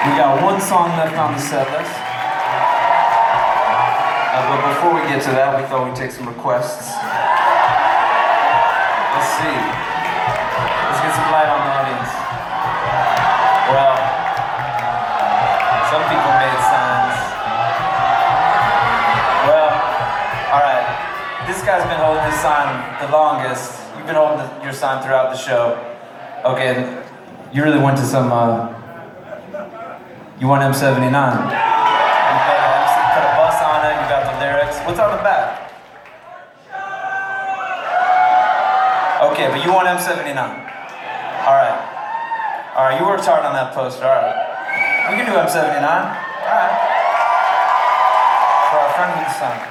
We got one song left on the set list. But before we get to that, we thought we'd take some requests. Let's see. Let's get some light on the audience. Well, some people made signs. Well, alright. This guy's been holding his sign the longest. You've been holding your sign throughout the show. Okay, you really went to some, you want M79. You put a bus on it, you got the lyrics. What's on the back? Okay, but you want M79. Alright. Alright, you worked hard on that poster, alright. We can do M79. Alright. For our friend with the sun.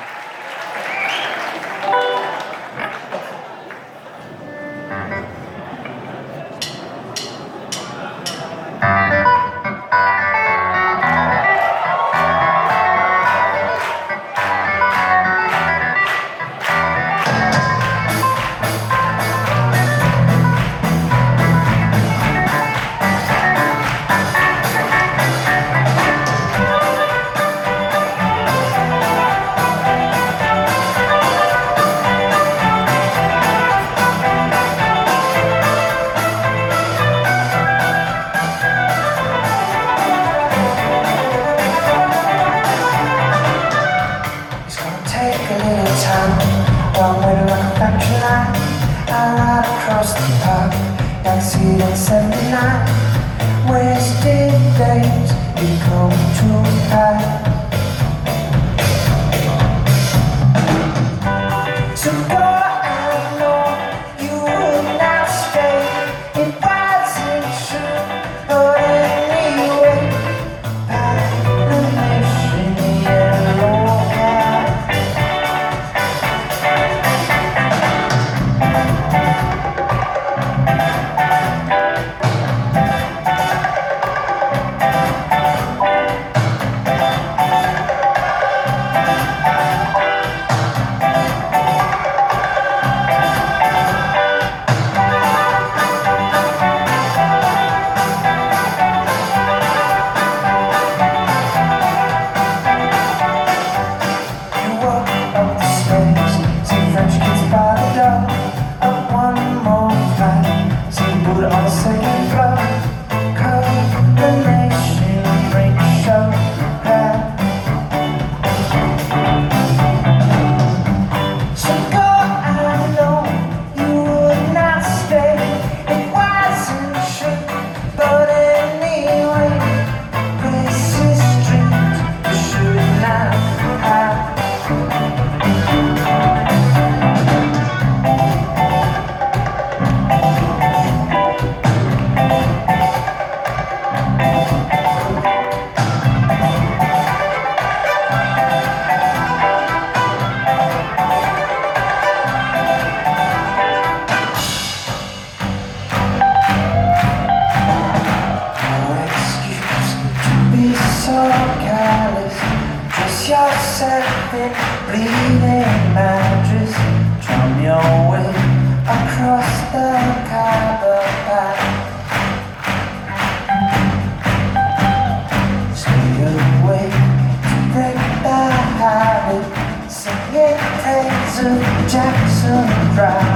Long way to like a factory line. I ride across the park, down to see it in 79. Wasted days, you come too high. So go and know you would not stay. It wasn't true, but anyway, Patronation, yellow hat. Yourself in bleeding mattress, drum your way across the copper path. Stay awake to break the habit, singing praise of Jackson Crowd.